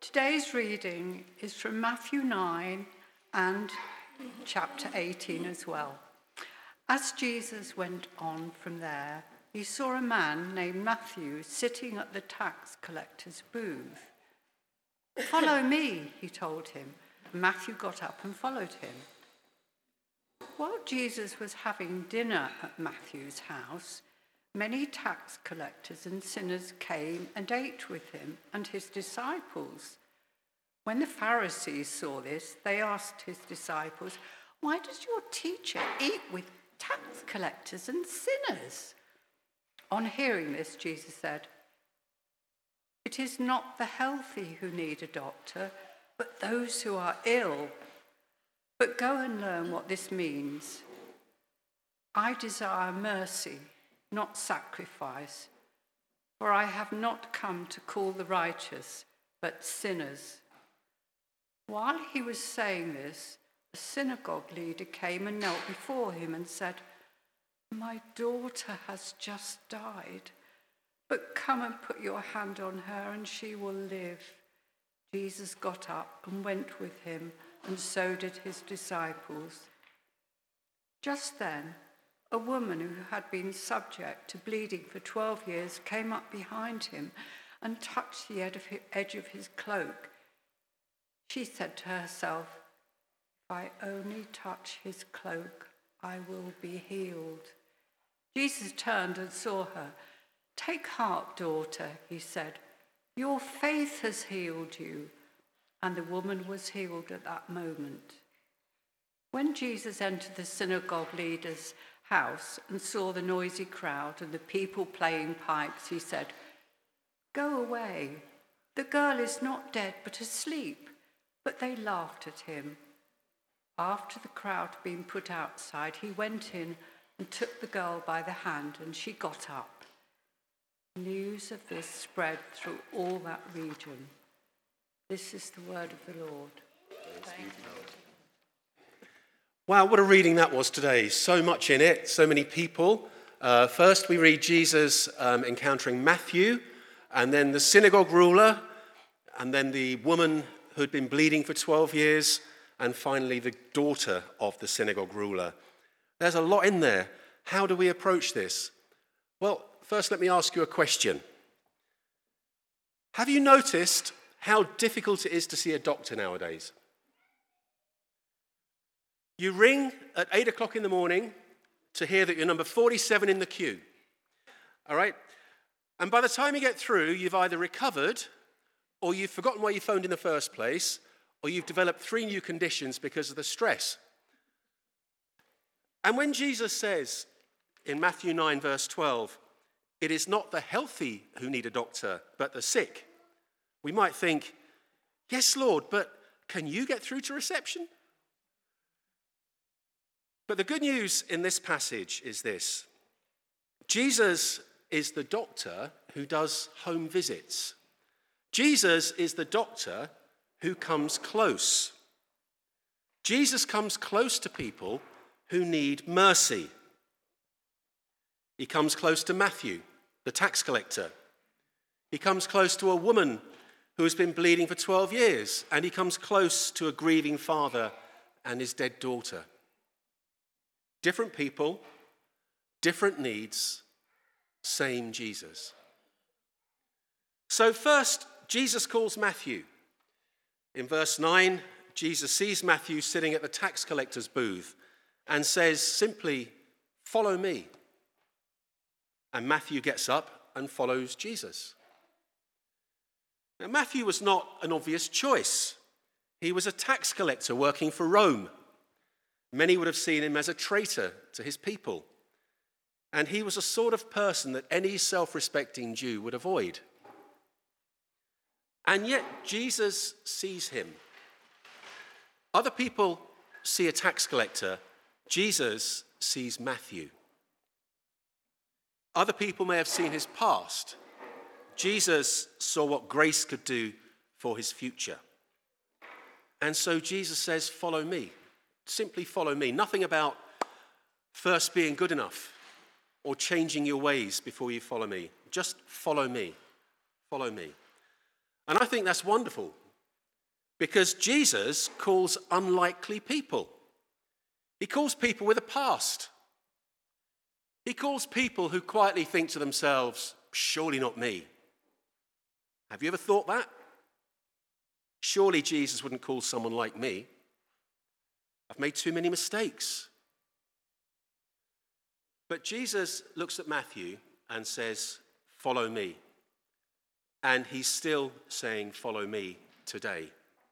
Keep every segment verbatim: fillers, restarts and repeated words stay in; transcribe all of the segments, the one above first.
Today's reading is from Matthew nine and chapter eighteen as well. As Jesus went on from there, he saw a man named Matthew sitting at the tax collector's booth. "Follow me," he told him. Matthew got up and followed him. While Jesus was having dinner at Matthew's house, many tax collectors and sinners came and ate with him and his disciples. When the Pharisees saw this, they asked his disciples, "Why does your teacher eat with tax collectors and sinners?" On hearing this, Jesus said, "It is not the healthy who need a doctor, but those who are ill. But go and learn what this means. I desire mercy, not sacrifice, for I have not come to call the righteous, but sinners." While he was saying this, a synagogue leader came and knelt before him and said, "My daughter has just died, but come and put your hand on her and she will live." Jesus got up and went with him, and so did his disciples. Just then, a woman who had been subject to bleeding for twelve years came up behind him and touched the edge of his cloak. She said to herself, "If I only touch his cloak, I will be healed." Jesus turned and saw her. "Take heart, daughter," he said. "Your faith has healed you." And the woman was healed at that moment. When Jesus entered the synagogue leader's house and saw the noisy crowd and the people playing pipes, he said, "Go away. The girl is not dead, but asleep." But they laughed at him. After the crowd had been put outside, he went in and took the girl by the hand, and she got up. News of this spread through all that region. This is the word of the Lord. Thank you. Wow, what a reading that was today. So much in it, so many people. Uh, first, we read Jesus um, encountering Matthew, and then the synagogue ruler, and then the woman who'd been bleeding for twelve years, and finally the daughter of the synagogue ruler. There's a lot in there. How do we approach this? Well, first let me ask you a question. Have you noticed how difficult it is to see a doctor nowadays? You ring at eight o'clock in the morning to hear that you're number forty-seven in the queue. All right? And by the time you get through, you've either recovered, or you've forgotten why you phoned in the first place, or you've developed three new conditions because of the stress. And when Jesus says in Matthew nine, verse twelve, "It is not the healthy who need a doctor, but the sick," we might think, "Yes, Lord, but can you get through to reception?" But the good news in this passage is this. Jesus is the doctor who does home visits. Jesus is the doctor who comes close. Jesus comes close to people who need mercy. He comes close to Matthew, the tax collector. He comes close to a woman who has been bleeding for twelve years, and he comes close to a grieving father and his dead daughter. Different people, different needs, same Jesus. So first, Jesus calls Matthew. In verse nine, Jesus sees Matthew sitting at the tax collector's booth and says simply, "Follow me." And Matthew gets up and follows Jesus. Now, Matthew was not an obvious choice. He was a tax collector working for Rome. Many would have seen him as a traitor to his people. And he was a sort of person that any self-respecting Jew would avoid. And yet Jesus sees him. Other people see a tax collector. Jesus sees Matthew. Other people may have seen his past. Jesus saw what grace could do for his future. And so Jesus says, "Follow me." Simply follow me. Nothing about first being good enough or changing your ways before you follow me. Just follow me. Follow me. And I think that's wonderful. Because Jesus calls unlikely people. He calls people with a past. He calls people who quietly think to themselves, surely not me. Have you ever thought that? Surely Jesus wouldn't call someone like me. I've made too many mistakes. But Jesus looks at Matthew and says, follow me. And he's still saying, follow me today.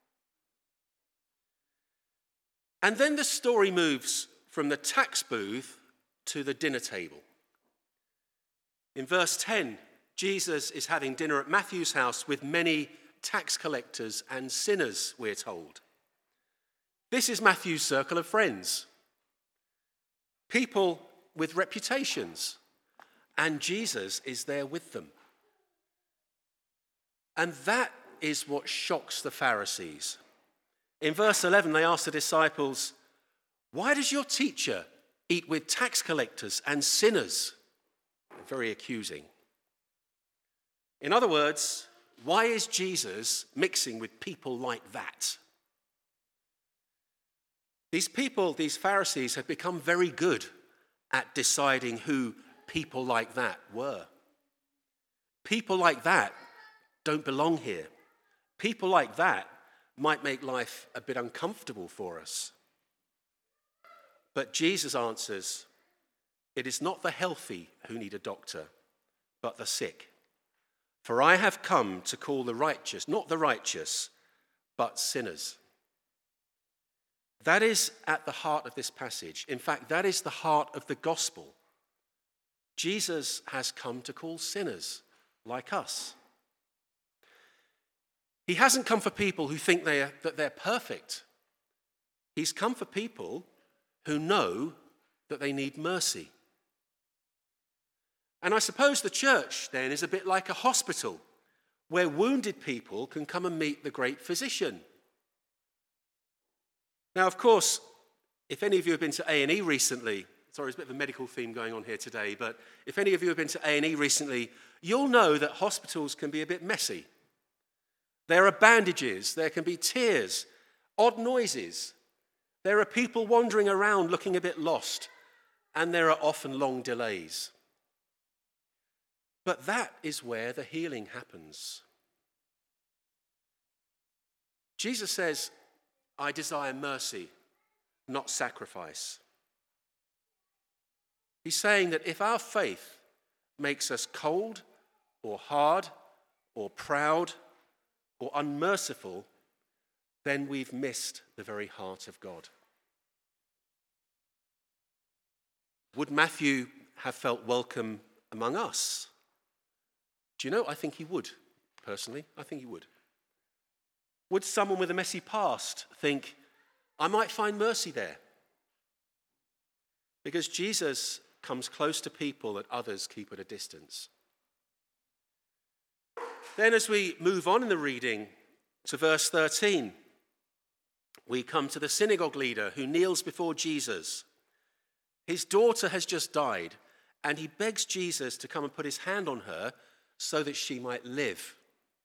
And then the story moves from the tax booth to the dinner table. In verse ten, Jesus is having dinner at Matthew's house with many tax collectors and sinners, we're told. This is Matthew's circle of friends. People with reputations, and Jesus is there with them. And that is what shocks the Pharisees. In verse eleven, they ask the disciples, why does your teacher eat with tax collectors and sinners? Very accusing. In other words, why is Jesus mixing with people like that? These people, these Pharisees, have become very good at deciding who people like that were. People like that don't belong here. People like that might make life a bit uncomfortable for us. But Jesus answers, it is not the healthy who need a doctor, but the sick. For I have come to call the righteous, not the righteous, but sinners. That is at the heart of this passage. In fact, that is the heart of the gospel. Jesus has come to call sinners like us. He hasn't come for people who think they are, that they're perfect. He's come for people who know that they need mercy. And I suppose the church then is a bit like a hospital where wounded people can come and meet the great physician. Now, of course, if any of you have been to A and E recently, sorry, there's a bit of a medical theme going on here today, but if any of you have been to A and E recently, you'll know that hospitals can be a bit messy. There are bandages, there can be tears, odd noises. There are people wandering around looking a bit lost, and there are often long delays. But that is where the healing happens. Jesus says, I desire mercy, not sacrifice. He's saying that if our faith makes us cold or hard or proud or unmerciful, then we've missed the very heart of God. Would Matthew have felt welcome among us? Do you know, I think he would, personally. I think he would. Would someone with a messy past think, I might find mercy there? Because Jesus comes close to people that others keep at a distance. Then as we move on in the reading to verse thirteen, we come to the synagogue leader who kneels before Jesus. His daughter has just died, and he begs Jesus to come and put his hand on her so that she might live.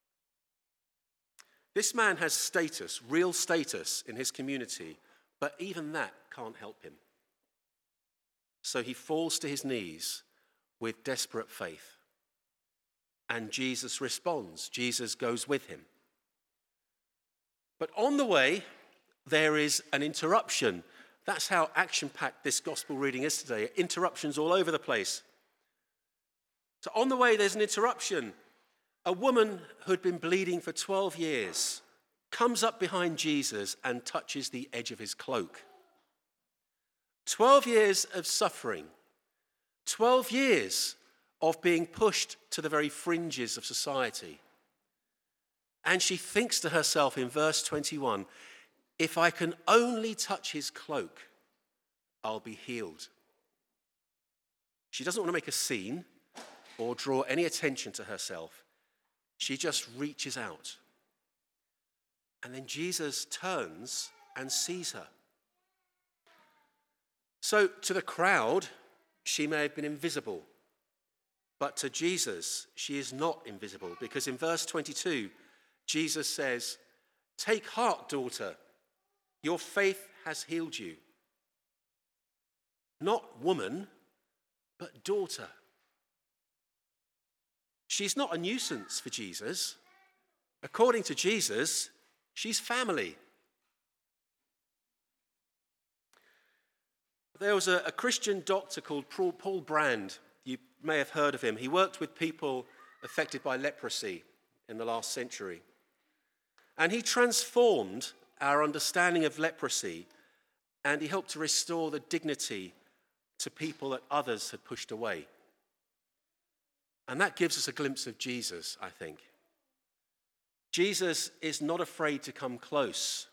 This man has status, real status in his community, but even that can't help him. So he falls to his knees with desperate faith. And Jesus responds. Jesus goes with him. But on the way, there is an interruption. That's how action-packed this gospel reading is today. Interruptions all over the place. So on the way, there's an interruption. A woman who had been bleeding for twelve years comes up behind Jesus and touches the edge of his cloak. twelve years of suffering. twelve years of being pushed to the very fringes of society. And she thinks to herself in verse twenty-one, if I can only touch his cloak, I'll be healed. She doesn't want to make a scene or draw any attention to herself. She just reaches out. And then Jesus turns and sees her. So to the crowd, she may have been invisible. But to Jesus, she is not invisible, because in verse twenty-two, Jesus says, Take heart, daughter. Your faith has healed you. Not woman, but daughter. She's not a nuisance for Jesus. According to Jesus, she's family. There was a, a Christian doctor called Paul, Paul Brand. You may have heard of him. He worked with people affected by leprosy in the last century. And he transformed our understanding of leprosy, and he helped to restore the dignity to people that others had pushed away. And that gives us a glimpse of Jesus, I think. Jesus is not afraid to come close.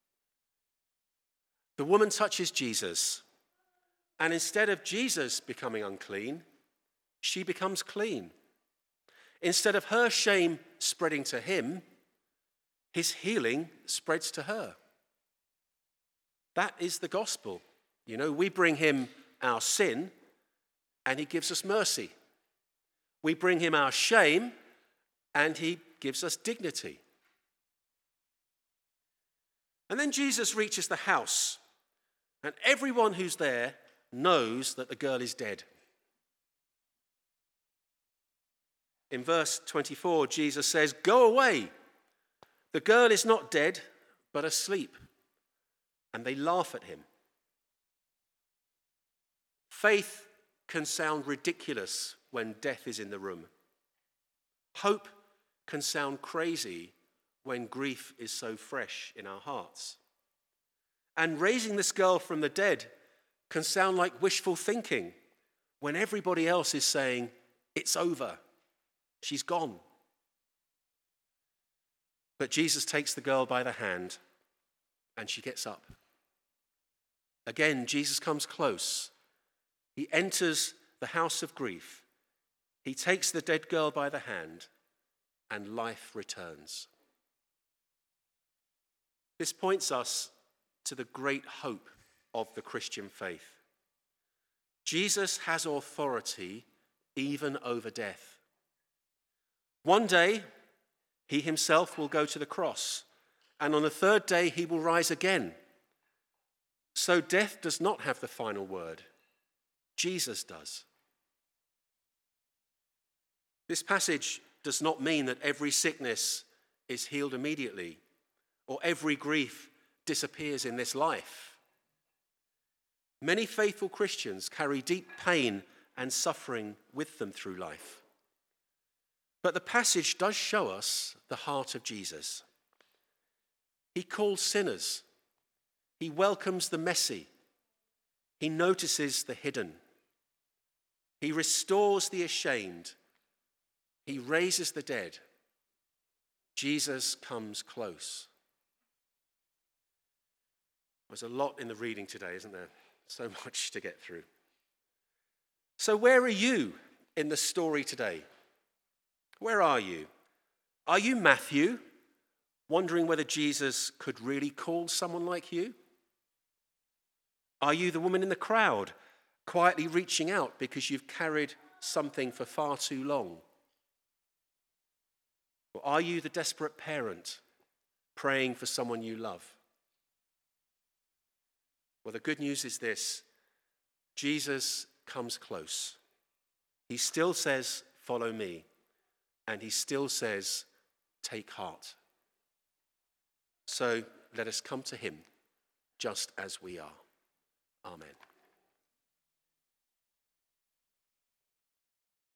The woman touches Jesus, and instead of Jesus becoming unclean, she becomes clean. Instead of her shame spreading to him, his healing spreads to her. That is the gospel. You know, we bring him our sin, and he gives us mercy. We bring him our shame, and he gives us dignity. And then Jesus reaches the house, and everyone who's there knows that the girl is dead. In verse twenty-four, Jesus says, "Go away. The girl is not dead, but asleep." And they laugh at him. Faith can sound ridiculous when death is in the room. Hope can sound crazy when grief is so fresh in our hearts. And raising this girl from the dead can sound like wishful thinking when everybody else is saying, it's over, she's gone. But Jesus takes the girl by the hand and she gets up. Again, Jesus comes close. He enters the house of grief. He takes the dead girl by the hand, and life returns. This points us to the great hope of the Christian faith. Jesus has authority even over death. One day, he himself will go to the cross, and on the third day, he will rise again. So death does not have the final word. Jesus does. This passage does not mean that every sickness is healed immediately or every grief disappears in this life. Many faithful Christians carry deep pain and suffering with them through life. But the passage does show us the heart of Jesus. He calls sinners. He welcomes the messy. He notices the hidden. He restores the ashamed. He raises the dead. Jesus comes close. There's a lot in the reading today, isn't there? So much to get through. So where are you in the story today? Where are you? Are you Matthew, wondering whether Jesus could really call someone like you? Are you the woman in the crowd, quietly reaching out because you've carried something for far too long? Or are you the desperate parent praying for someone you love? Well, the good news is this: Jesus comes close. He still says, "Follow me," and he still says, "Take heart." So let us come to him just as we are. Amen.